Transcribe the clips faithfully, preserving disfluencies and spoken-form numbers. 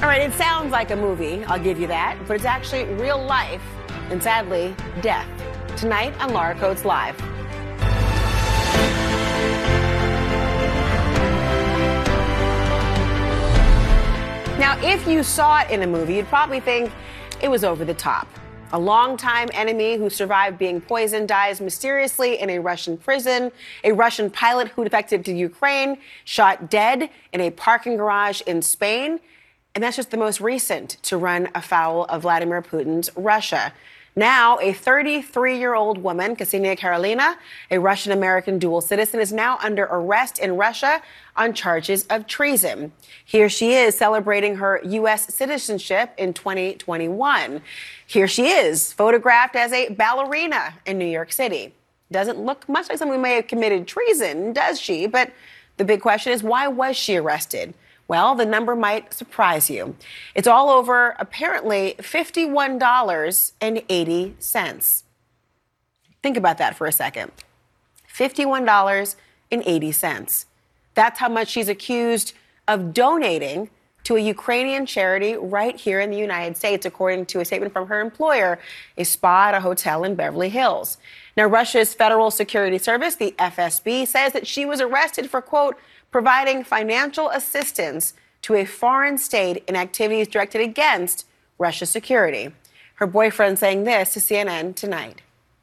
All right, it sounds like a movie, I'll give you that, but it's actually real life and, sadly, death. Tonight on Laura Coates Live. Now, if you saw it in a movie, you'd probably think it was over the top. A longtime enemy who survived being poisoned dies mysteriously in a Russian prison. A Russian pilot who defected to Ukraine shot dead in a parking garage in Spain. And that's just the most recent to run afoul of Vladimir Putin's Russia. Now, a thirty-three-year-old woman, Ksenia Karelina, a Russian-American dual citizen, is now under arrest in Russia on charges of treason. Here she is celebrating her U S citizenship in twenty twenty-one. Here she is, photographed as a ballerina in New York City. Doesn't look much like someone who may have committed treason, does she? But the big question is, why was she arrested? Well, the number might surprise you. It's all over, apparently, fifty-one dollars and eighty cents. Think about that for a second. fifty-one dollars and eighty cents. That's how much she's accused of donating to a Ukrainian charity right here in the United States, according to a statement from her employer, a spa at a hotel in Beverly Hills. Now, Russia's Federal Security Service, the F S B, says that she was arrested for, quote, providing financial assistance to a foreign state in activities directed against Russia's security. Her boyfriend saying this to C N N tonight.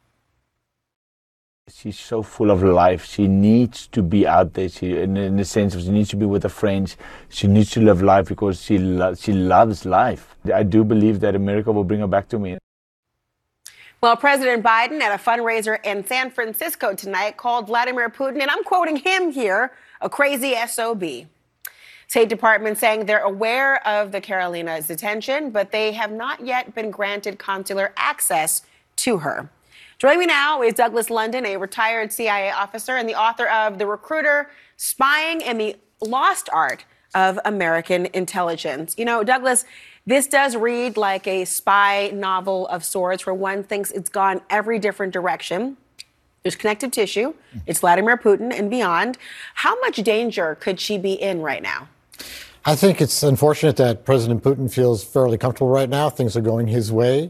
She's so full of life. She needs to be out there. She, in, in the sense of she needs to be with her friends. She needs to live life because she lo- she loves life. I do believe that America will bring her back to me. Well, President Biden at a fundraiser in San Francisco tonight called Vladimir Putin, and I'm quoting him here, a crazy S O B. State Department saying they're aware of the Karelina's detention, but they have not yet been granted consular access to her. Joining me now is Douglas London, a retired C I A officer and the author of The Recruiter, Spying and the Lost Art of American Intelligence. You know, Douglas, this does read like a spy novel of sorts where one thinks it's gone every different direction. There's connective tissue. It's Vladimir Putin and beyond. How much danger could she be in right now? I think it's unfortunate that President Putin feels fairly comfortable right now. Things are going his way.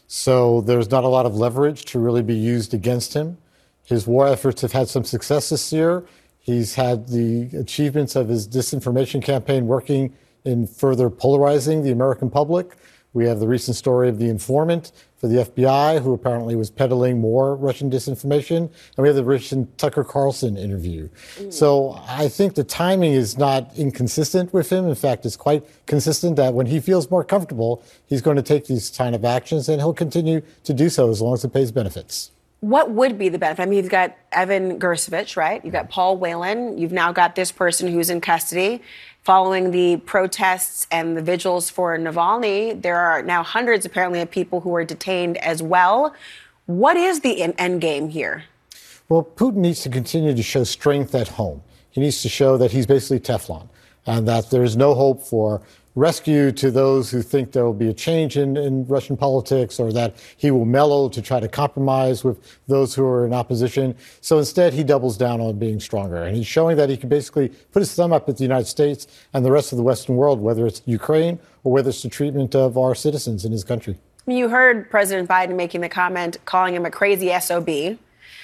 So there's not a lot of leverage to really be used against him. His war efforts have had some success this year. He's had the achievements of his disinformation campaign working in further polarizing the American public. We have the recent story of the informant for the F B I, who apparently was peddling more Russian disinformation. And we have the recent Tucker Carlson interview. Mm. So I think the timing is not inconsistent with him. In fact, it's quite consistent that when he feels more comfortable, he's going to take these kind of actions, and he'll continue to do so as long as it pays benefits. What would be the benefit? I mean, you've got Evan Gershkovich, right? You've got Paul Whelan. You've now got this person who's in custody. Following the protests and the vigils for Navalny, there are now hundreds, apparently, of people who are detained as well. What is the end game here? Well, Putin needs to continue to show strength at home. He needs to show that he's basically Teflon and that there's no hope for rescue to those who think there will be a change in, in Russian politics, or that he will mellow to try to compromise with those who are in opposition. So instead, he doubles down on being stronger. And he's showing that he can basically put his thumb up at the United States and the rest of the Western world, whether it's Ukraine or whether it's the treatment of our citizens in his country. You heard President Biden making the comment, calling him a crazy S O B.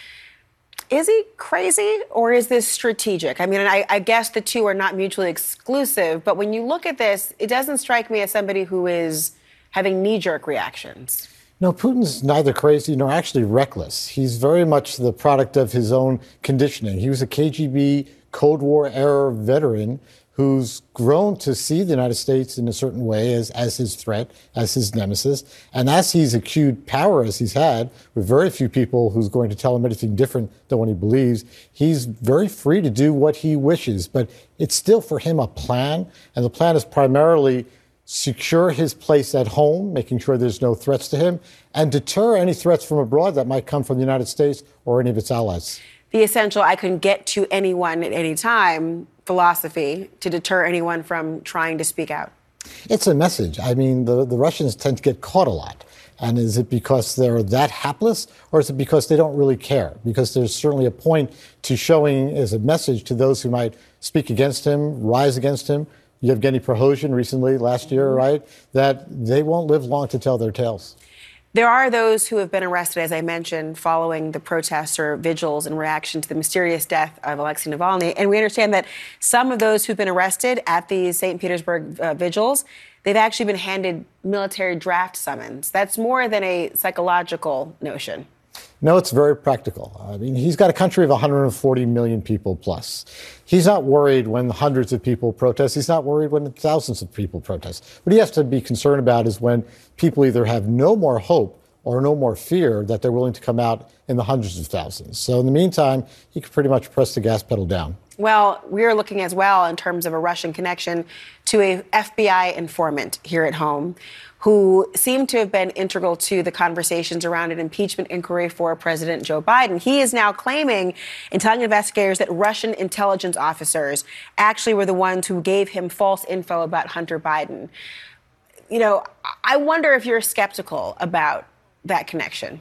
Is he crazy, or is this strategic? I mean, I, I guess the two are not mutually exclusive, but when you look at this, it doesn't strike me as somebody who is having knee-jerk reactions. No, Putin's neither crazy nor actually reckless. He's very much the product of his own conditioning. He was a K G B Cold War era veteran who's grown to see the United States in a certain way as, as his threat, as his nemesis. And as he's accrued power as he's had, with very few people who's going to tell him anything different than what he believes, he's very free to do what he wishes. But it's still for him a plan, and the plan is primarily secure his place at home, making sure there's no threats to him, and deter any threats from abroad that might come from the United States or any of its allies. The essential I can get to anyone at any time philosophy to deter anyone from trying to speak out. It's a message. I mean, the, the Russians tend to get caught a lot. And is it because they're that hapless, or is it because they don't really care? Because there's certainly a point to showing as a message to those who might speak against him, rise against him, Yevgeny Prigozhin recently, last year, right, that they won't live long to tell their tales. There are those who have been arrested, as I mentioned, following the protests or vigils in reaction to the mysterious death of Alexei Navalny. And we understand that some of those who've been arrested at these Saint Petersburg uh, vigils, they've actually been handed military draft summons. That's more than a psychological notion. No, it's very practical. I mean, he's got a country of one hundred forty million people plus. He's not worried when hundreds of people protest. He's not worried when thousands of people protest. What he has to be concerned about is when people either have no more hope or no more fear that they're willing to come out in the hundreds of thousands. So in the meantime, he can pretty much press the gas pedal down. Well, we're looking as well in terms of a Russian connection to a F B I informant here at home who seemed to have been integral to the conversations around an impeachment inquiry for President Joe Biden. He is now claiming and telling investigators that Russian intelligence officers actually were the ones who gave him false info about Hunter Biden. You know, I wonder if you're skeptical about that connection.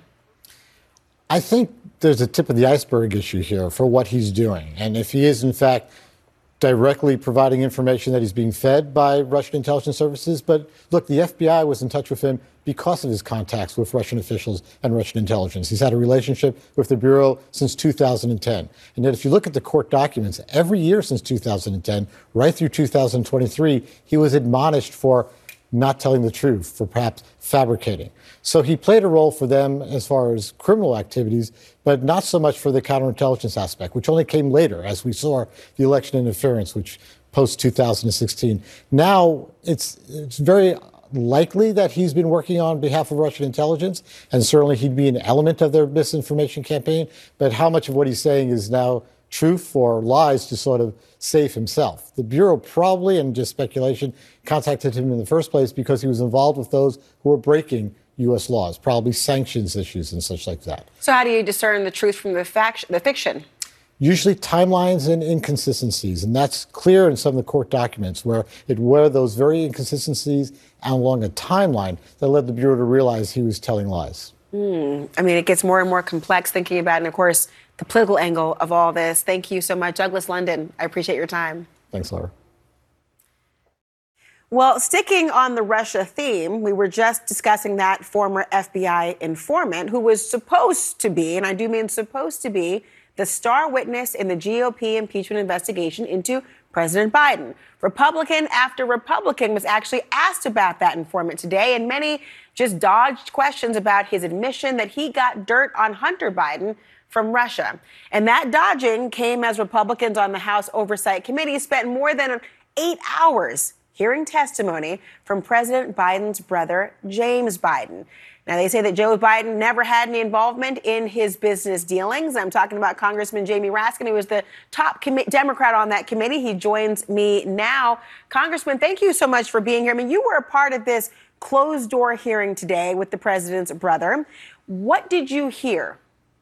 I think there's a tip of the iceberg issue here for what he's doing. And if he is, in fact, directly providing information that he's being fed by Russian intelligence services. But look, the F B I was in touch with him because of his contacts with Russian officials and Russian intelligence. He's had a relationship with the Bureau since two thousand ten. And yet, if you look at the court documents, every year since two thousand ten, right through two thousand twenty-three, he was admonished for not telling the truth, for perhaps fabricating. So he played a role for them as far as criminal activities, but not so much for the counterintelligence aspect, which only came later, as we saw the election interference, which post two thousand sixteen. Now, it's it's very likely that he's been working on behalf of Russian intelligence, and certainly he'd be an element of their misinformation campaign. But how much of what he's saying is now truth or lies to sort of save himself? The Bureau probably, and just speculation, contacted him in the first place because he was involved with those who were breaking U S laws, probably sanctions issues and such like that. So how do you discern the truth from the, fact- the fiction? Usually timelines and inconsistencies, and that's clear in some of the court documents where it were those very inconsistencies along a timeline that led the Bureau to realize he was telling lies. Mm. I mean, it gets more and more complex thinking about it, and of course, the political angle of all this. Thank you so much, Douglas London. I appreciate your time. Thanks, Laura. Well, sticking on the Russia theme, we were just discussing that former F B I informant who was supposed to be, and I do mean supposed to be, the star witness in the G O P impeachment investigation into President Biden. Republican after Republican was actually asked about that informant today, and many just dodged questions about his admission that he got dirt on Hunter Biden from Russia. And that dodging came as Republicans on the House Oversight Committee spent more than eight hours hearing testimony from President Biden's brother, James Biden. Now, they say that Joe Biden never had any involvement in his business dealings. I'm talking about Congressman Jamie Raskin, who was the top commi- Democrat on that committee. He joins me now. Congressman, thank you so much for being here. I mean, you were a part of this closed-door hearing today with the president's brother. What did you hear?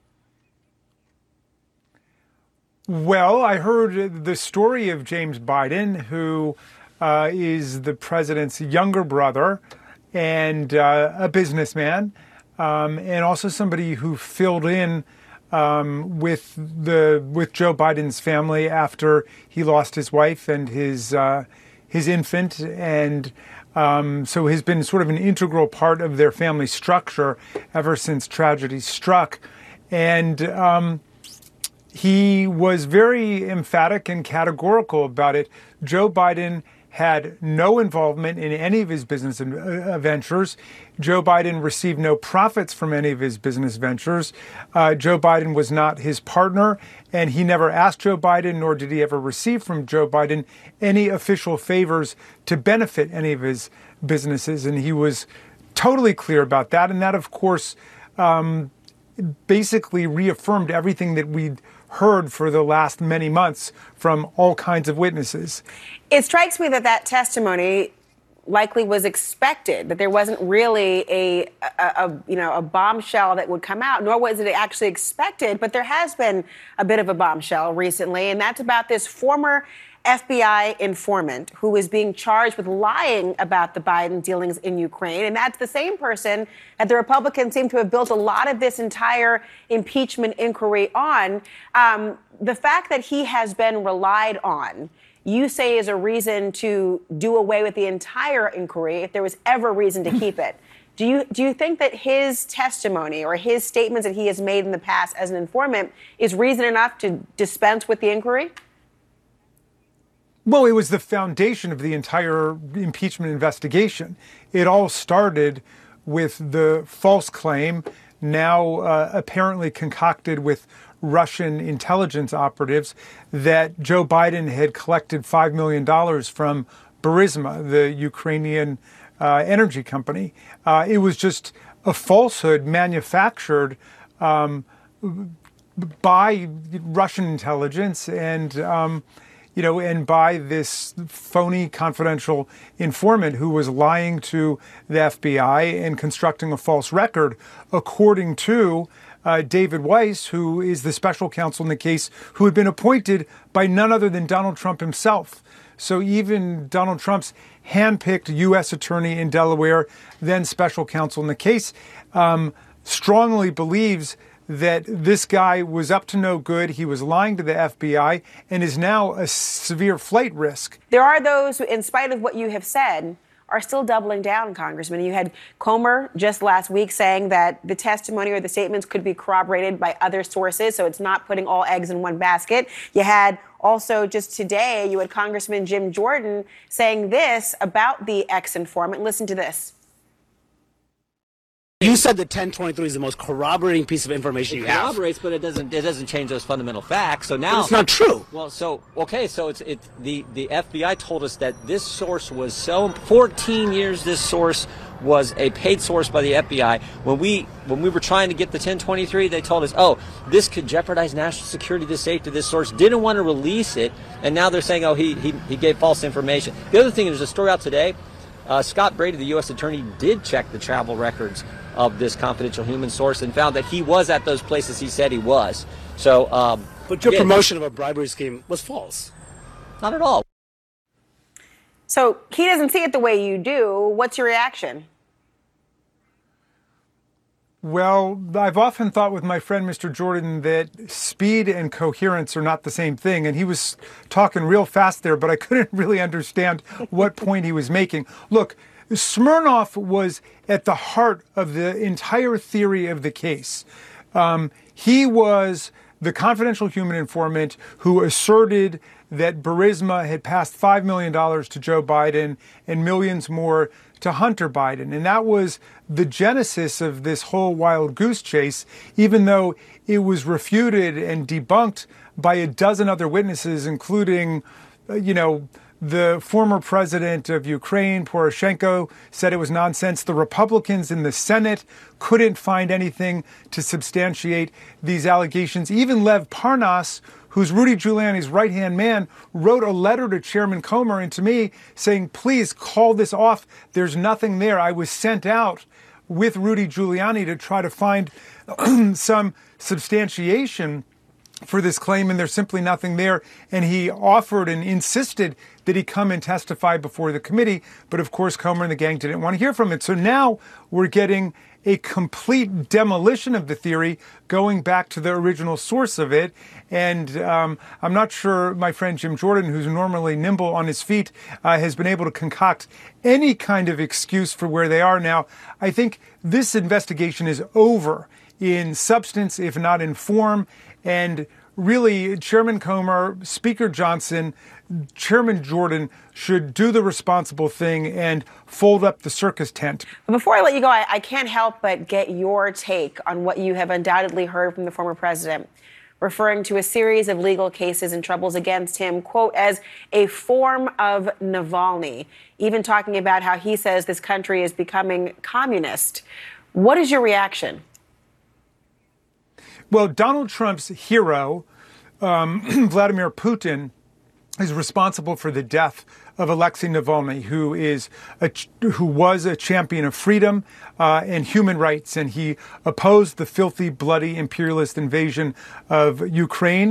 Well, I heard the story of James Biden, who uh, is the president's younger brother and uh, a businessman, um, and also somebody who filled in um, with the with Joe Biden's family after he lost his wife and his uh, his infant, and um, so has been sort of an integral part of their family structure ever since tragedy struck, and um, he was very emphatic and categorical about it. Joe Biden had no involvement in any of his business ventures. Joe Biden received no profits from any of his business ventures. Uh, Joe Biden was not his partner, and he never asked Joe Biden, nor did he ever receive from Joe Biden any official favors to benefit any of his businesses. And he was totally clear about that. And that, of course, um, basically reaffirmed everything that we'd heard for the last many months from all kinds of witnesses. It strikes me that that testimony likely was expected, that there wasn't really a, a, a you know a bombshell that would come out, nor was it actually expected. But there has been a bit of a bombshell recently, and that's about this former F B I informant who is being charged with lying about the Biden dealings in Ukraine. And that's the same person that the Republicans seem to have built a lot of this entire impeachment inquiry on. Um, the fact that he has been relied on you say is a reason to do away with the entire inquiry if there was ever reason to keep it. Do you do you think that his testimony or his statements that he has made in the past as an informant is reason enough to dispense with the inquiry? Well, it was the foundation of the entire impeachment investigation. It all started with the false claim, now uh, apparently concocted with Russian intelligence operatives, that Joe Biden had collected five million dollars from Burisma, the Ukrainian uh, energy company. Uh, it was just a falsehood manufactured um, by Russian intelligence and um, you know, and by this phony confidential informant who was lying to the F B I and constructing a false record, according to uh, David Weiss, who is the special counsel in the case, who had been appointed by none other than Donald Trump himself. So even Donald Trump's handpicked U S attorney in Delaware, then special counsel in the case, um, strongly believes that this guy was up to no good. He was lying to the F B I and is now a severe flight risk. There are those who, in spite of what you have said, are still doubling down, Congressman. You had Comer just last week saying that the testimony or the statements could be corroborated by other sources, so it's not putting all eggs in one basket. You had also just today, you had Congressman Jim Jordan saying this about the ex-informant. Listen to this. You said that ten twenty-three is the most corroborating piece of information you it have. It corroborates, but it doesn't. It doesn't change those fundamental facts. So now but it's not true. Well, so okay, so it's it. The the F B I told us that this source was so fourteen years. This source was a paid source by the F B I. When we when we were trying to get the ten twenty-three, they told us, oh, this could jeopardize national security, the safety of this source. Didn't want to release it, and now they're saying, oh, he he he gave false information. The other thing, there's a story out today. Uh, Scott Brady, the U S attorney, did check the travel records of this confidential human source and found that he was at those places he said he was. So, um, but your again, promotion of a bribery scheme was false. Not at all. So he doesn't see it the way you do. What's your reaction? Well, I've often thought with my friend Mister Jordan that speed and coherence are not the same thing. And he was talking real fast there, but I couldn't really understand what point he was making. Look, Smirnoff was at the heart of the entire theory of the case. Um, he was the confidential human informant who asserted that Burisma had passed five million dollars to Joe Biden and millions more to Hunter Biden. And that was the genesis of this whole wild goose chase, even though it was refuted and debunked by a dozen other witnesses, including, uh, you know, the former president of Ukraine, Poroshenko, said it was nonsense. The Republicans in the Senate couldn't find anything to substantiate these allegations. Even Lev Parnas, who's Rudy Giuliani's right-hand man, wrote a letter to Chairman Comer and to me saying, please call this off. There's nothing there. I was sent out with Rudy Giuliani to try to find some substantiation for this claim, and there's simply nothing there. And he offered and insisted that he come and testify before the committee. But of course, Comer and the gang didn't want to hear from it. So now we're getting a complete demolition of the theory, going back to the original source of it. And um, I'm not sure my friend Jim Jordan, who's normally nimble on his feet, uh, has been able to concoct any kind of excuse for where they are now. I think this investigation is over in substance, if not in form. And really, Chairman Comer, Speaker Johnson, Chairman Jordan should do the responsible thing and fold up the circus tent. Before I let you go, I, I can't help but get your take on what you have undoubtedly heard from the former president, referring to a series of legal cases and troubles against him, quote, as a form of Navalny, even talking about how he says this country is becoming communist. What is your reaction? Well, Donald Trump's hero, um, Vladimir Putin, is responsible for the death of Alexei Navalny, who is a, who was a champion of freedom uh, and human rights, and he opposed the filthy, bloody, imperialist invasion of Ukraine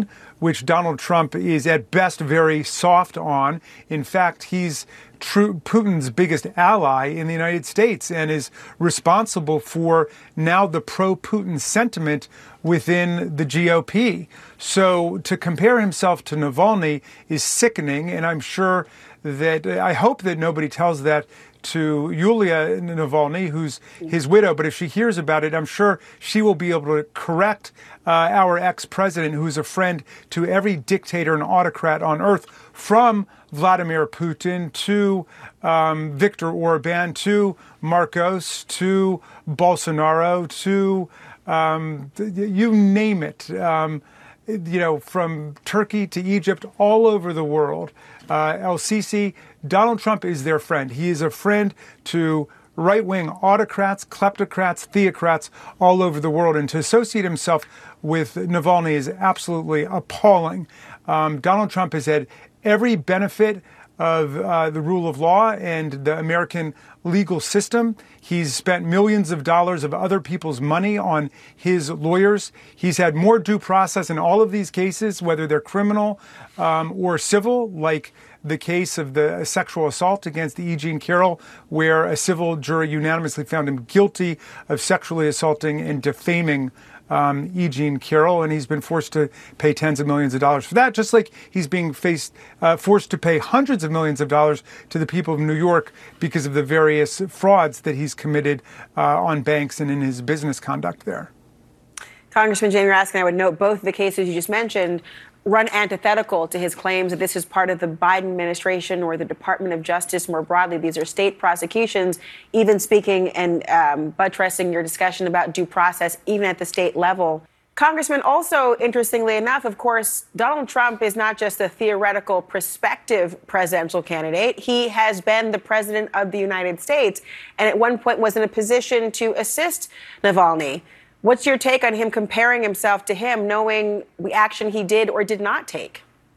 which Donald Trump is at best very soft on. In fact, he's true Putin's biggest ally in the United States and is responsible for now the pro-Putin sentiment within the G O P. So to compare himself to Navalny is sickening, and I'm sure that I hope that nobody tells that to Yulia Navalny, who's his widow, but if she hears about it, I'm sure she will be able to correct uh, our ex-president, who's a friend to every dictator and autocrat on earth, from Vladimir Putin to um, Viktor Orban to Marcos to Bolsonaro to um, you name it. Um, you know, from Turkey to Egypt, all over the world. Uh, El-Sisi, Donald Trump is their friend. He is a friend to right-wing autocrats, kleptocrats, theocrats all over the world. And to associate himself with Navalny is absolutely appalling. Um, Donald Trump has had every benefit of uh, the rule of law and the American legal system. He's spent millions of dollars of other people's money on his lawyers. He's had more due process in all of these cases, whether they're criminal um, or civil, like the case of the sexual assault against E. Jean Carroll, where a civil jury unanimously found him guilty of sexually assaulting and defaming Um, E. Jean Carroll, and he's been forced to pay tens of millions of dollars for that, just like he's being faced, uh, forced to pay hundreds of millions of dollars to the people of New York because of the various frauds that he's committed uh, on banks and in his business conduct there. Congressman Jamie Raskin, I would note both of the cases you just mentioned run antithetical to his claims that this is part of the Biden administration or the Department of Justice more broadly. These are state prosecutions, even speaking and um, buttressing your discussion about due process, even at the state level. Congressman, also, interestingly enough, of course, Donald Trump is not just a theoretical prospective presidential candidate. He has been the president of the United States and at one point was in a position to assist Navalny. What's your take on him comparing himself to him, knowing the action he did or did not take?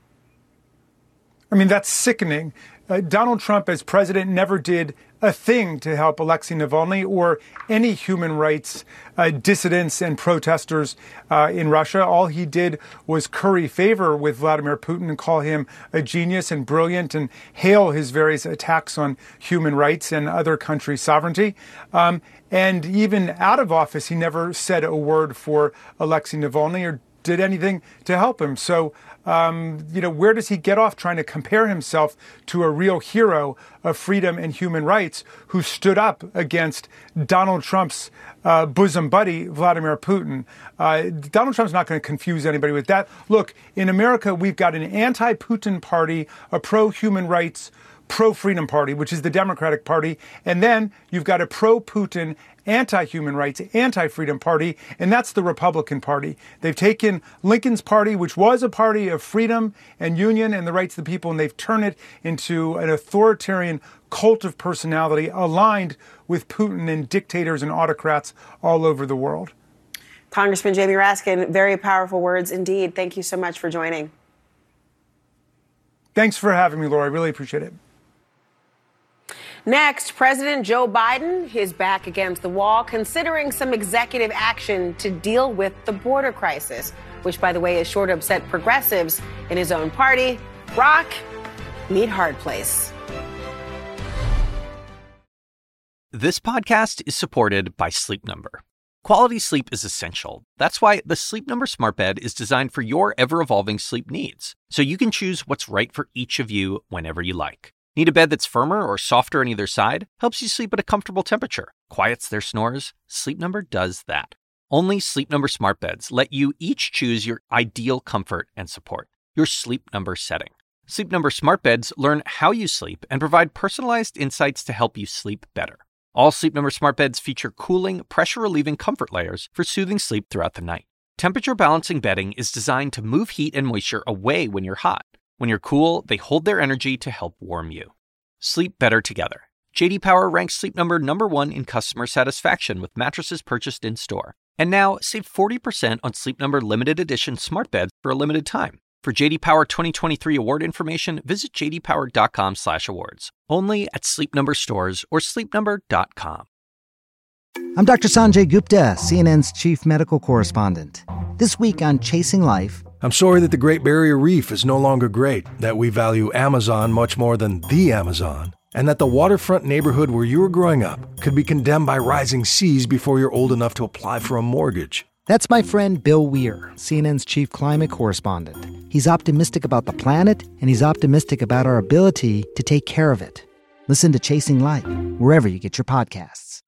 I mean, that's sickening. Uh, Donald Trump, as president, never did a thing to help Alexei Navalny or any human rights uh, dissidents and protesters uh, in Russia. All he did was curry favor with Vladimir Putin and call him a genius and brilliant and hail his various attacks on human rights and other countries' sovereignty. Um, and even out of office, he never said a word for Alexei Navalny or did anything to help him. So, um, you know, where does he get off trying to compare himself to a real hero of freedom and human rights who stood up against Donald Trump's uh, bosom buddy, Vladimir Putin? Uh, Donald Trump's not going to confuse anybody with that. Look, in America, we've got an anti-Putin party, a pro-human rights, pro-freedom party, which is the Democratic Party. And then you've got a pro-Putin, anti-human rights, anti-freedom party, and that's the Republican Party. They've taken Lincoln's party, which was a party of freedom and union and the rights of the people, and they've turned it into an authoritarian cult of personality aligned with Putin and dictators and autocrats all over the world. Congressman Jamie Raskin, very powerful words indeed. Thank you so much for joining. Thanks for having me, Laura. I really appreciate it. Next, President Joe Biden is back against the wall, considering some executive action to deal with the border crisis, which, by the way, is sure to upset progressives in his own party. Rock, meet Hard Place. This podcast is supported by Sleep Number. Quality sleep is essential. That's why the Sleep Number Smart Bed is designed for your ever-evolving sleep needs, so you can choose what's right for each of you whenever you like. Need a bed that's firmer or softer on either side? Helps you sleep at a comfortable temperature. Quiets their snores? Sleep Number does that. Only Sleep Number Smart Beds let you each choose your ideal comfort and support, your Sleep Number setting. Sleep Number Smart Beds learn how you sleep and provide personalized insights to help you sleep better. All Sleep Number Smart Beds feature cooling, pressure-relieving comfort layers for soothing sleep throughout the night. Temperature-balancing bedding is designed to move heat and moisture away when you're hot. When you're cool, they hold their energy to help warm you. Sleep better together. J D Power ranks Sleep Number number one in customer satisfaction with mattresses purchased in-store. And now, save forty percent on Sleep Number limited edition smart beds for a limited time. For J D Power twenty twenty-three award information, visit j d power dot com slash awards. Only at Sleep Number stores or sleep number dot com. I'm Doctor Sanjay Gupta, C N N's chief medical correspondent. This week on Chasing Life, I'm sorry that the Great Barrier Reef is no longer great, that we value Amazon much more than the Amazon, and that the waterfront neighborhood where you were growing up could be condemned by rising seas before you're old enough to apply for a mortgage. That's my friend Bill Weir, C N N's chief climate correspondent. He's optimistic about the planet, and he's optimistic about our ability to take care of it. Listen to Chasing Light, wherever you get your podcasts.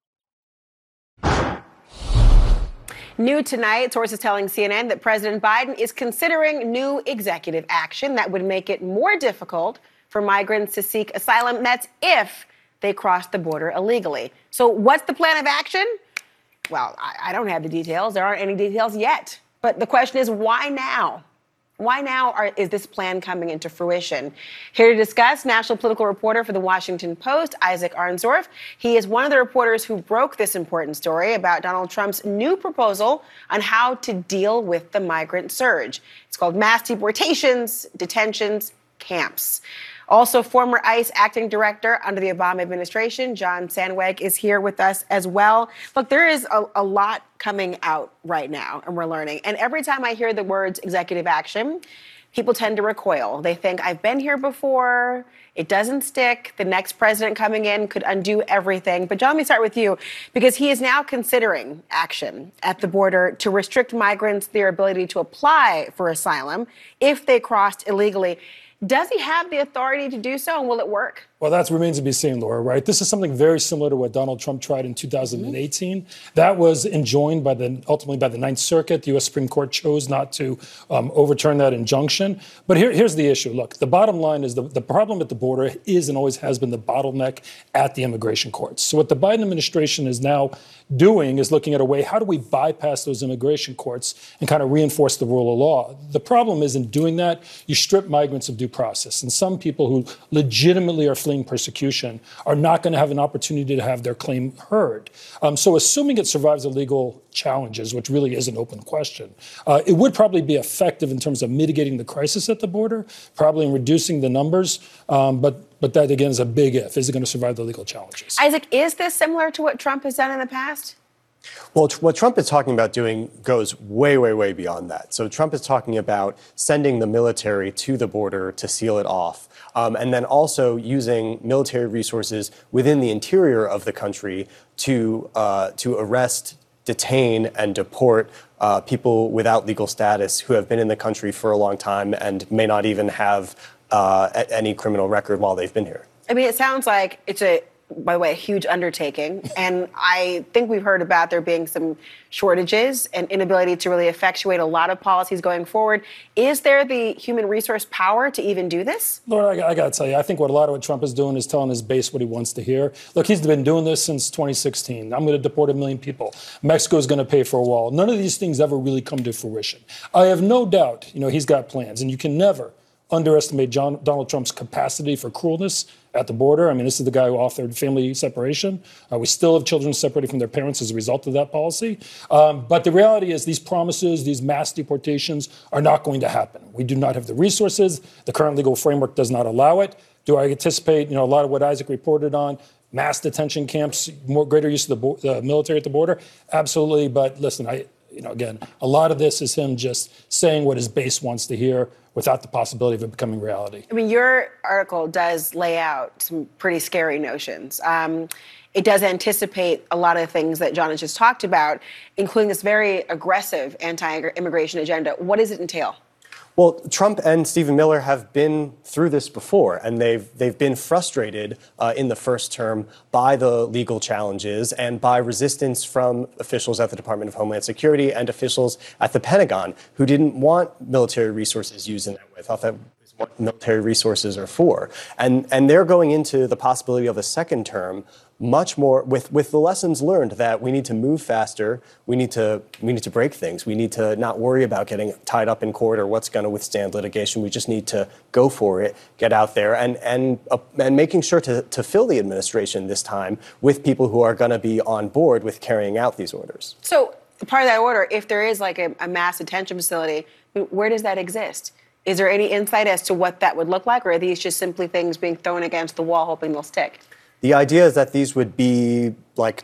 New tonight, sources telling C N N that President Biden is considering new executive action that would make it more difficult for migrants to seek asylum. That's if they cross the border illegally. So what's the plan of action? Well, I, I don't have the details. There aren't any details yet. But the question is, why now? Why now are, is this plan coming into fruition? Here to discuss, national political reporter for The Washington Post, Isaac Arnsdorf. He is one of the reporters who broke this important story about Donald Trump's new proposal on how to deal with the migrant surge. It's called mass deportations, detentions, camps. Also, former ICE acting director under the Obama administration, John Sandweg, is here with us as well. Look, there is a, a lot coming out right now, and we're learning. And every time I hear the words executive action, people tend to recoil. They think, I've been here before. It doesn't stick. The next president coming in could undo everything. But John, let me start with you, because he is now considering action at the border to restrict migrants their ability to apply for asylum if they crossed illegally. Does he have the authority to do so, and will it work? Well, that remains to be seen, Laura, right? This is something very similar to what Donald Trump tried in two thousand eighteen. Mm-hmm. That was enjoined by the ultimately by the Ninth Circuit. The U S Supreme Court chose not to um, overturn that injunction. But here, here's the issue. Look, the bottom line is the, the problem at the border is and always has been the bottleneck at the immigration courts. So what the Biden administration is now doing is looking at a way, how do we bypass those immigration courts and kind of reinforce the rule of law? The problem is in doing that, you strip migrants of due process. And some people who legitimately are fleeing persecution are not going to have an opportunity to have their claim heard. Um, so assuming it survives the legal challenges, which really is an open question, uh, it would probably be effective in terms of mitigating the crisis at the border, probably in reducing the numbers. Um, but But that, again, is a big if. Is it going to survive the legal challenges? Isaac, is this similar to what Trump has done in the past? Well, tr- what Trump is talking about doing goes way, way, way beyond that. So Trump is talking about sending the military to the border to seal it off, um, and then also using military resources within the interior of the country to uh, to arrest, detain, and deport uh, people without legal status who have been in the country for a long time and may not even have Uh, any criminal record while they've been here. I mean, it sounds like it's a, by the way, a huge undertaking. And I think we've heard about there being some shortages and inability to really effectuate a lot of policies going forward. Is there the human resource power to even do this? Laura, I, I got to tell you, I think what a lot of what Trump is doing is telling his base what he wants to hear. Look, he's been doing this since twenty sixteen. I'm going to deport a million people. Mexico is going to pay for a wall. None of these things ever really come to fruition. I have no doubt, you know, he's got plans, and you can never underestimate John, Donald Trump's capacity for cruelness at the border. I mean, this is the guy who authored family separation. Uh, we still have children separated from their parents as a result of that policy. Um, but the reality is these promises, these mass deportations are not going to happen. We do not have the resources. The current legal framework does not allow it. Do I anticipate, you know, a lot of what Isaac reported on, mass detention camps, more greater use of the bo- uh, military at the border? Absolutely. But listen, I, you know, again, a lot of this is him just saying what his base wants to hear without the possibility of it becoming reality. I mean, your article does lay out some pretty scary notions. Um, it does anticipate a lot of things that John has just talked about, including this very aggressive anti-immigration agenda. What does it entail? Well, Trump and Stephen Miller have been through this before, and they've they've been frustrated uh, in the first term by the legal challenges and by resistance from officials at the Department of Homeland Security and officials at the Pentagon who didn't want military resources used in that way. Thought that was what military resources are for, and and they're going into the possibility of a second term much more with, with the lessons learned that we need to move faster, we need to we need to break things, we need to not worry about getting tied up in court or what's going to withstand litigation. We just need to go for it, get out there, and and uh, and making sure to, to fill the administration this time with people who are going to be on board with carrying out these orders. So part of that order, if there is like a, a mass detention facility, where does that exist? Is there any insight as to what that would look like, or are these just simply things being thrown against the wall hoping they'll stick? The idea is that these would be like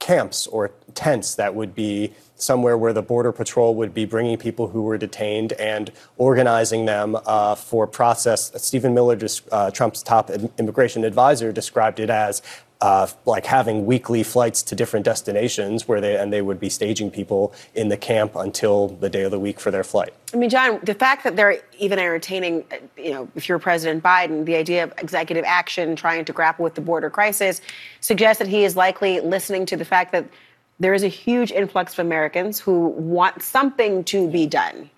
camps or tents that would be somewhere where the Border Patrol would be bringing people who were detained and organizing them uh, for process. Stephen Miller, uh, Trump's top immigration advisor, described it as uh, like having weekly flights to different destinations where they and they would be staging people in the camp until the day of the week for their flight. I mean, John, the fact that they're even entertaining, you know, if you're President Biden, the idea of executive action trying to grapple with the border crisis suggests that he is likely listening to the fact that there is a huge influx of Americans who want something to be done.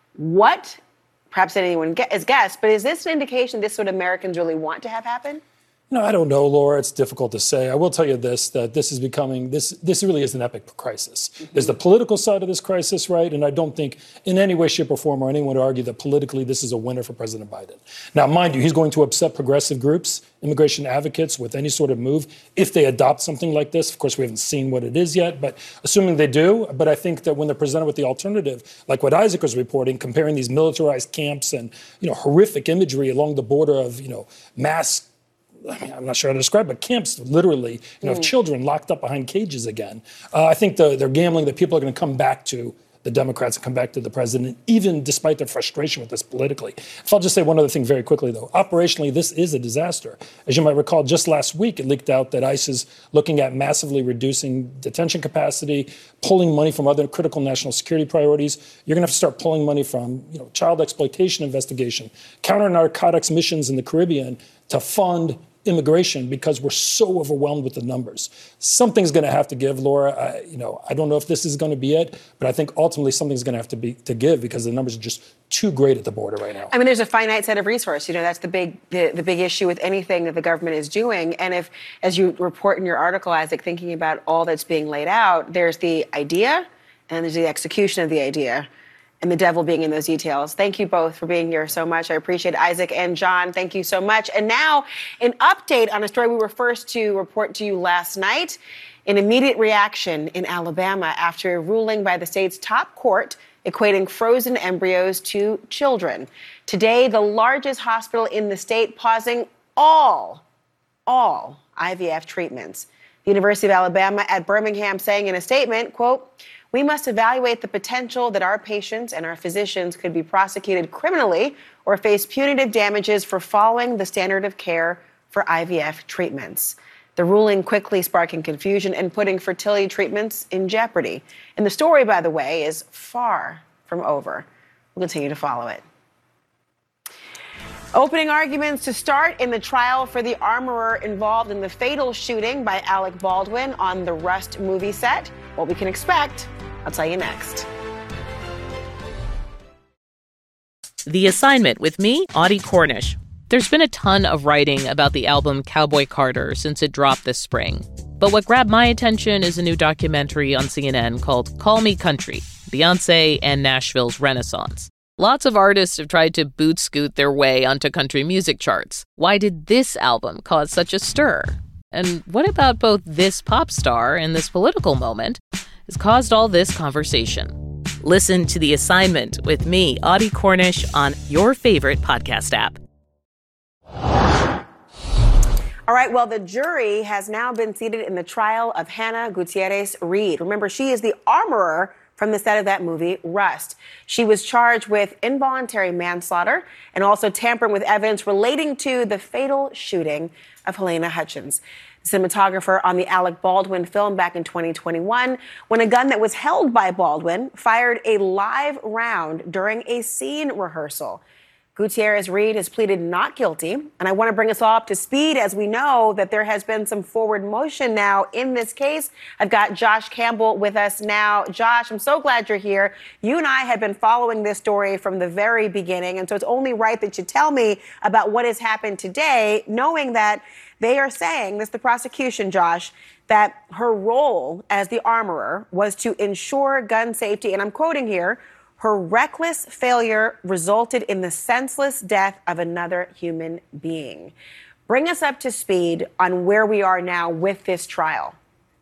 What, perhaps anyone has guessed, but is this an indication this is what Americans really want to have happen? No, I don't know, Laura. It's difficult to say. I will tell you this, that this is becoming, this this really is an epic crisis. Mm-hmm. There's the political side of this crisis, right? And I don't think in any way, shape, or form or anyone would argue that politically this is a winner for President Biden. Now, mind you, he's going to upset progressive groups, immigration advocates with any sort of move if they adopt something like this. Of course, we haven't seen what it is yet, but assuming they do, but I think that when they're presented with the alternative, like what Isaac was reporting, comparing these militarized camps and, you know, horrific imagery along the border of, you know, mass I mean, I'm not sure how to describe it, but camps literally, you know, mm. of children locked up behind cages again. Uh, I think the, they're gambling that people are going to come back to the Democrats and come back to the president, even despite their frustration with this politically. If I'll just say one other thing very quickly, though. Operationally, this is a disaster. As you might recall, just last week, it leaked out that ICE is looking at massively reducing detention capacity, pulling money from other critical national security priorities. You're going to have to start pulling money from, you know, child exploitation investigation, counter-narcotics missions in the Caribbean to fund immigration because we're so overwhelmed with the numbers. Something's going to have to give, Laura. I, you know, I don't know if this is going to be it, but I think ultimately something's going to have to be to give because the numbers are just too great at the border right now. I mean, there's a finite set of resources. You know, that's the big the, the big issue with anything that the government is doing. And if, as you report in your article, Isaac, thinking about all that's being laid out, there's the idea and there's the execution of the idea. And the devil being in those details. Thank you both for being here so much. I appreciate it. Isaac and John, thank you so much. And now, an update on a story we were first to report to you last night. An immediate reaction in Alabama after a ruling by the state's top court equating frozen embryos to children. Today, the largest hospital in the state pausing all, all I V F treatments. The University of Alabama at Birmingham saying in a statement, quote, "We must evaluate the potential that our patients and our physicians could be prosecuted criminally or face punitive damages for following the standard of care for I V F treatments." The ruling quickly sparking confusion and putting fertility treatments in jeopardy. And the story, by the way, is far from over. We'll continue to follow it. Opening arguments to start in the trial for the armorer involved in the fatal shooting by Alec Baldwin on the Rust movie set. What we can expect, I'll tell you next. The Assignment with me, Audie Cornish. There's been a ton of writing about the album Cowboy Carter since it dropped this spring. But what grabbed my attention is a new documentary on C N N called Call Me Country, Beyoncé and Nashville's Renaissance. Lots of artists have tried to boot scoot their way onto country music charts. Why did this album cause such a stir? And what about both this pop star and this political moment has caused all this conversation? Listen to The Assignment with me, Audie Cornish, on your favorite podcast app. All right, well, the jury has now been seated in the trial of Hannah Gutierrez Reed. Remember, she is the armorer from the set of that movie, Rust. She was charged with involuntary manslaughter and also tampering with evidence relating to the fatal shooting of Helena Hutchins, cinematographer on the Alec Baldwin film back in twenty twenty-one, when a gun that was held by Baldwin fired a live round during a scene rehearsal. Gutierrez Reed has pleaded not guilty, and I want to bring us all up to speed as we know that there has been some forward motion now in this case. I've got Josh Campbell with us now. Josh, I'm so glad you're here. You and I have been following this story from the very beginning, and so it's only right that you tell me about what has happened today, knowing that they are saying, this is the prosecution, Josh, that her role as the armorer was to ensure gun safety, and I'm quoting here, "Her reckless failure resulted in the senseless death of another human being." Bring us up to speed on where we are now with this trial.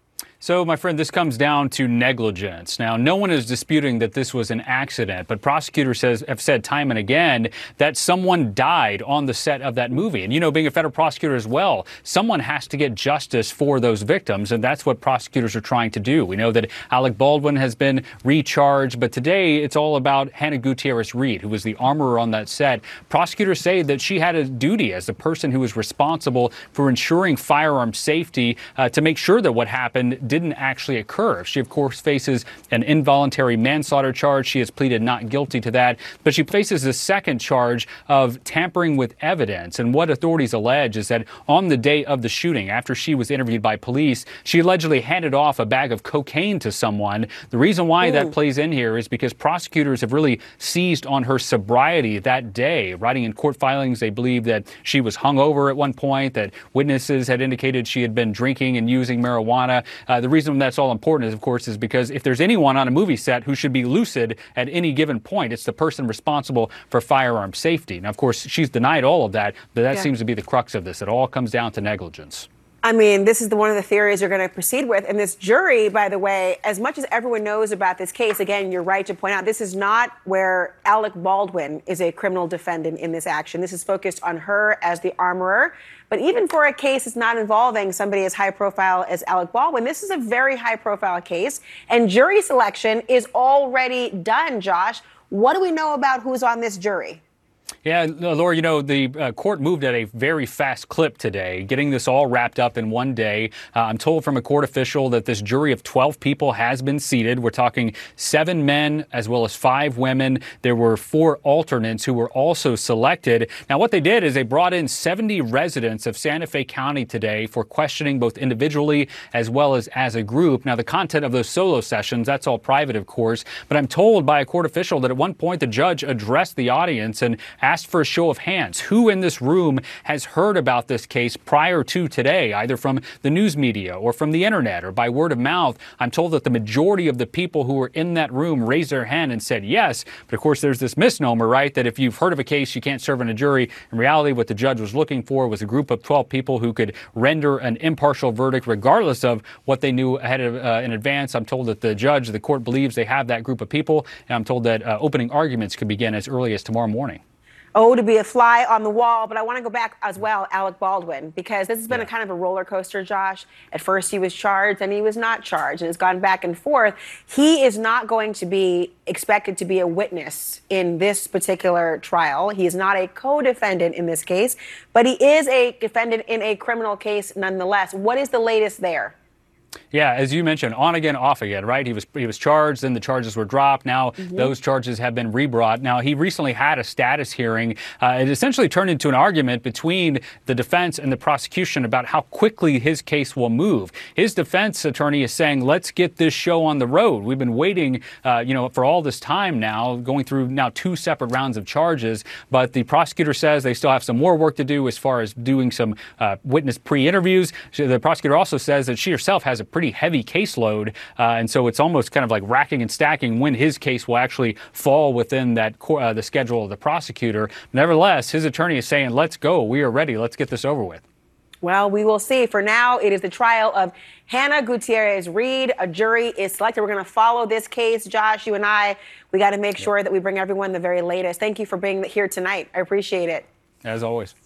So, my friend, this comes down to negligence. Now, no one is disputing that this was an accident, but prosecutors says, have said time and again that someone died on the set of that movie. And, you know, being a federal prosecutor as well, someone has to get justice for those victims, and that's what prosecutors are trying to do. We know that Alec Baldwin has been recharged, but today it's all about Hannah Gutierrez-Reed, who was the armorer on that set. Prosecutors say that she had a duty as the person who was responsible for ensuring firearm safety uh, to make sure that what happened didn't actually occur. She, of course, faces an involuntary manslaughter charge. She has pleaded not guilty to that, but she faces a second charge of tampering with evidence. And what authorities allege is that on the day of the shooting, after she was interviewed by police, she allegedly handed off a bag of cocaine to someone. The reason why Ooh. that plays in here is because prosecutors have really seized on her sobriety that day. Writing in court filings, they believe that she was hungover at one point, that witnesses had indicated she had been drinking and using marijuana. Uh, The reason that's all important is, of course, is because if there's anyone on a movie set who should be lucid at any given point, it's the person responsible for firearm safety. Now, of course, she's denied all of that, but that yeah. seems to be the crux of this. It all comes down to negligence. I mean, this is the, one of the theories you're going to proceed with. And this jury, by the way, as much as everyone knows about this case, again, you're right to point out, this is not where Alec Baldwin is a criminal defendant in this action. This is focused on her as the armorer. But even for a case that's not involving somebody as high profile as Alec Baldwin, this is a very high profile case. And jury selection is already done, Josh. What do we know about who's on this jury? Yeah, Laura, you know, the uh, court moved at a very fast clip today, getting this all wrapped up in one day. Uh, I'm told from a court official that this jury of twelve people has been seated. We're talking seven men as well as five women. There were four alternates who were also selected. Now, what they did is they brought in seventy residents of Santa Fe County today for questioning both individually as well as as a group. Now, the content of those solo sessions, that's all private, of course. But I'm told by a court official that at one point the judge addressed the audience and asked for a show of hands. Who in this room has heard about this case prior to today, either from the news media or from the internet or by word of mouth? I'm told that the majority of the people who were in that room raised their hand and said yes. But of course, there's this misnomer, right, that if you've heard of a case, you can't serve on a jury. In reality, what the judge was looking for was a group of twelve people who could render an impartial verdict regardless of what they knew ahead of uh, in advance. I'm told that the judge, the court believes they have that group of people. And I'm told that uh, opening arguments could begin as early as tomorrow morning. Oh, to be a fly on the wall. But I want to go back as well, Alec Baldwin, because this has been yeah. a kind of a roller coaster, Josh. At first he was charged and he was not charged, and it's gone back and forth. He is not going to be expected to be a witness in this particular trial. He is not a co-defendant in this case, but he is a defendant in a criminal case nonetheless. What is the latest there? Yeah, as you mentioned, on again, off again, right? He was he was charged, then the charges were dropped. Now mm-hmm. those charges have been rebrought. Now, he recently had a status hearing. Uh, it essentially turned into an argument between the defense and the prosecution about how quickly his case will move. His defense attorney is saying, let's get this show on the road. We've been waiting, uh, you know, for all this time now, going through now two separate rounds of charges. But the prosecutor says they still have some more work to do as far as doing some uh, witness pre-interviews. The prosecutor also says that she herself has a pretty heavy caseload, uh, and so it's almost kind of like racking and stacking when his case will actually fall within that uh, the schedule of the prosecutor. Nevertheless, his attorney is saying, let's go. We are ready. Let's get this over with. Well, we will see. For now, it is the trial of Hannah Gutierrez-Reed. A jury is selected. We're going to follow this case. Josh, you and I, we got to make sure that we bring everyone the very latest. Thank you for being here tonight. I appreciate it. As always.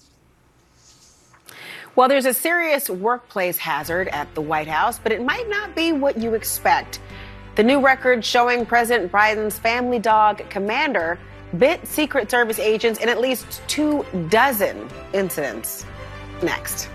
Well, there's a serious workplace hazard at the White House, but it might not be what you expect. The new record showing President Biden's family dog, Commander, bit Secret Service agents in at least two dozen incidents. Next.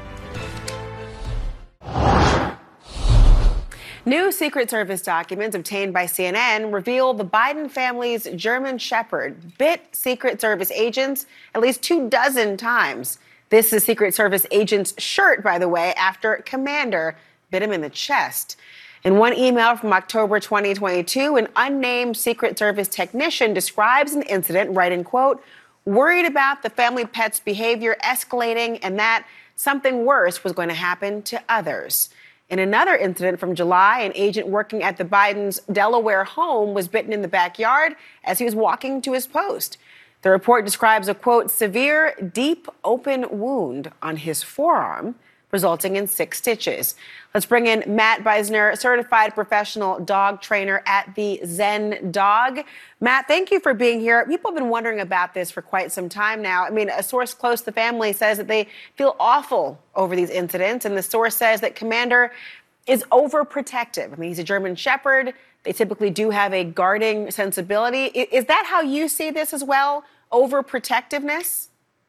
New Secret Service documents obtained by C N N reveal the Biden family's German Shepherd bit Secret Service agents at least two dozen times. This is Secret Service agent's shirt, by the way, after Commander bit him in the chest. In one email from October twenty twenty-two, an unnamed Secret Service technician describes an incident, writing, quote, worried about the family pet's behavior escalating and that something worse was going to happen to others. In another incident from July, an agent working at the Biden's Delaware home was bitten in the backyard as he was walking to his post. The report describes a, quote, severe, deep, open wound on his forearm resulting in six stitches. Let's bring in Matt Beisner, certified professional dog trainer at the Zen Dog. Matt, thank you for being here. People have been wondering about this for quite some time now. I mean, a source close to the family says that they feel awful over these incidents, and the source says that Commander is overprotective. I mean, he's a German Shepherd. They typically do have a guarding sensibility. Is that how you see this as well? Overprotectiveness?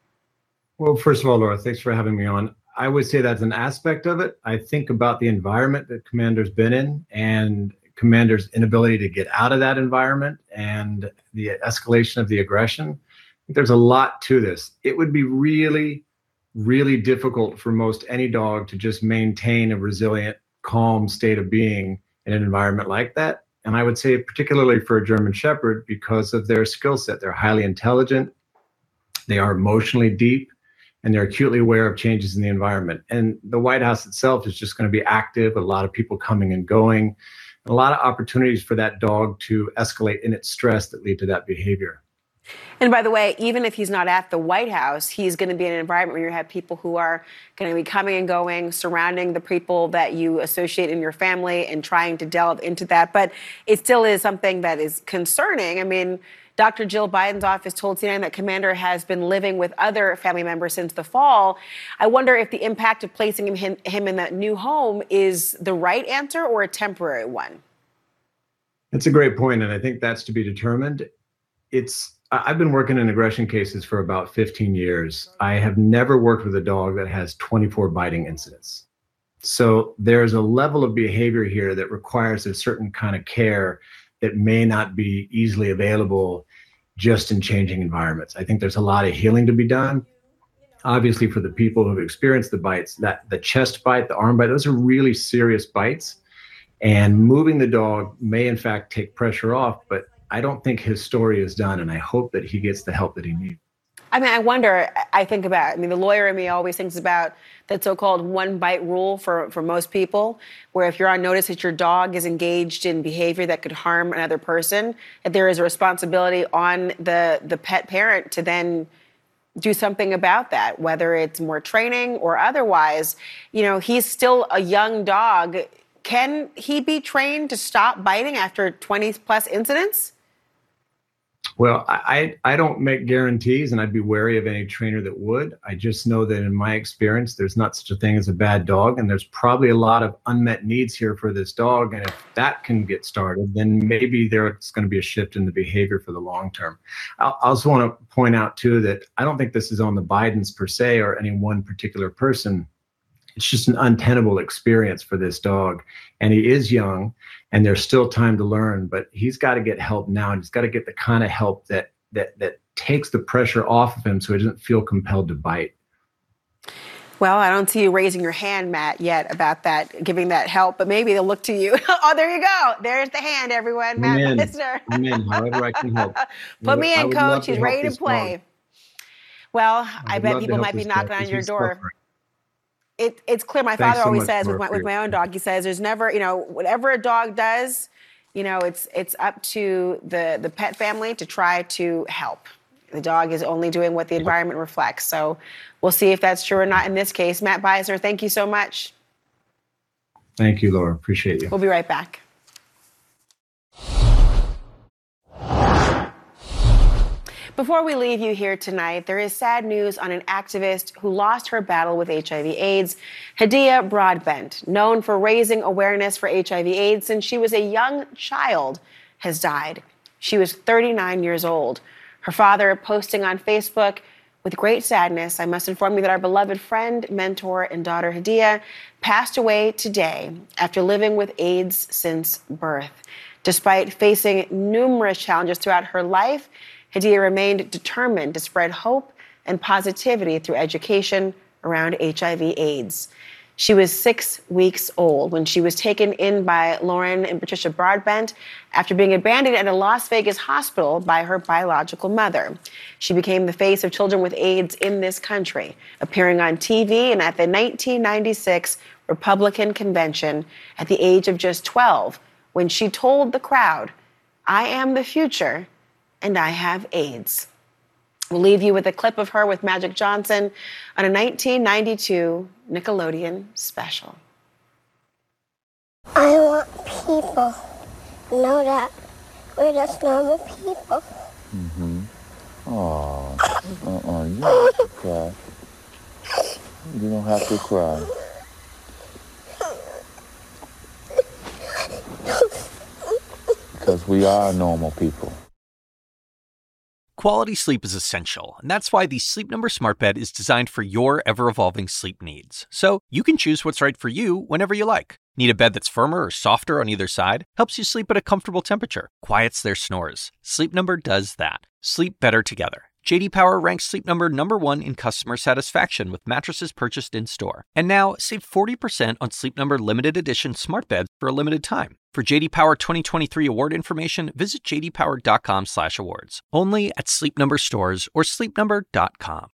Well, first of all, Laura, thanks for having me on. I would say that's an aspect of it. I think about the environment that Commander's been in and Commander's inability to get out of that environment and the escalation of the aggression. I think there's a lot to this. It would be really, really difficult for most any dog to just maintain a resilient, calm state of being in an environment like that. And I would say particularly for a German Shepherd because of their skill set. They're highly intelligent, they are emotionally deep, and they're acutely aware of changes in the environment. And the White House itself is just going to be active, a lot of people coming and going, and a lot of opportunities for that dog to escalate in its stress that lead to that behavior. And by the way, even if he's not at the White House, he's going to be in an environment where you have people who are going to be coming and going, surrounding the people that you associate in your family and trying to delve into that. But it still is something that is concerning. I mean, Doctor Jill Biden's office told C N N that Commander has been living with other family members since the fall. I wonder if the impact of placing him, him in that new home is the right answer or a temporary one. That's a great point, and I think that's to be determined. It's I've been working in aggression cases for about fifteen years. I have never worked with a dog that has twenty-four biting incidents. So there's a level of behavior here that requires a certain kind of care that may not be easily available just in changing environments. I think there's a lot of healing to be done. Obviously, for the people who have experienced the bites, that the chest bite, the arm bite, those are really serious bites. And moving the dog may in fact take pressure off, but I don't think his story is done, and I hope that he gets the help that he needs. I mean, I wonder, I think about, I mean, the lawyer in me always thinks about that so-called one bite rule for, for most people, where if you're on notice that your dog is engaged in behavior that could harm another person, that there is a responsibility on the, the pet parent to then do something about that, whether it's more training or otherwise. You know, he's still a young dog. Can he be trained to stop biting after twenty plus incidents? Well, I, I don't make guarantees, and I'd be wary of any trainer that would. I just know that in my experience, there's not such a thing as a bad dog, and there's probably a lot of unmet needs here for this dog. And if that can get started, then maybe there's going to be a shift in the behavior for the long term. I also want to point out, too, that I don't think this is on the Bidens per se or any one particular person. It's just an untenable experience for this dog. And he is young, and there's still time to learn, but he's got to get help now. And he's got to get the kind of help that that that takes the pressure off of him so he doesn't feel compelled to bite. Well, I don't see you raising your hand, Matt, yet about that, giving that help, but maybe they'll look to you. Oh, there you go. There's the hand, everyone. Matt Beisner. I'm in, however I can help. Put me in, Coach. He's to ready to play. Dog. Well, I, I bet people might be knocking on your door. Suffering. It, it's clear. My Thanks father so always much, says with Laura, my, with my own dog, he says there's never, you know, whatever a dog does, you know, it's it's up to the, the pet family to try to help. The dog is only doing what the environment reflects. So we'll see if that's true or not in this case. Matt Beisner, thank you so much. Thank you, Laura. Appreciate you. We'll be right back. Before we leave you here tonight, there is sad news on an activist who lost her battle with H I V AIDS. Hadiya Broadbent, known for raising awareness for H I V AIDS since she was a young child, has died. She was thirty-nine years old. Her father posting on Facebook, "With great sadness, I must inform you that our beloved friend, mentor, and daughter Hadiya passed away today after living with AIDS since birth. Despite facing numerous challenges throughout her life, Hadiya remained determined to spread hope and positivity through education around H I V AIDS. She was six weeks old when she was taken in by Lauren and Patricia Broadbent after being abandoned at a Las Vegas hospital by her biological mother. She became the face of children with AIDS in this country, appearing on T V and at the nineteen ninety-six Republican convention at the age of just twelve, when she told the crowd, "I am the future, and I have AIDS." We'll leave you with a clip of her with Magic Johnson on a nineteen ninety-two Nickelodeon special. I want people to know that we're just normal people. Mm-hmm. Oh, uh-uh, you don't have to cry. You don't have to cry. Because we are normal people. Quality sleep is essential, and that's why the Sleep Number Smart Bed is designed for your ever-evolving sleep needs. So you can choose what's right for you whenever you like. Need a bed that's firmer or softer on either side? Helps you sleep at a comfortable temperature. Quiets their snores. Sleep Number does that. Sleep better together. J D Power ranks Sleep Number number one in customer satisfaction with mattresses purchased in-store. And now, save forty percent on Sleep Number limited edition smart beds for a limited time. For J D Power twenty twenty-three award information, visit j d power dot com slash awards. Only at Sleep Number stores or sleep number dot com.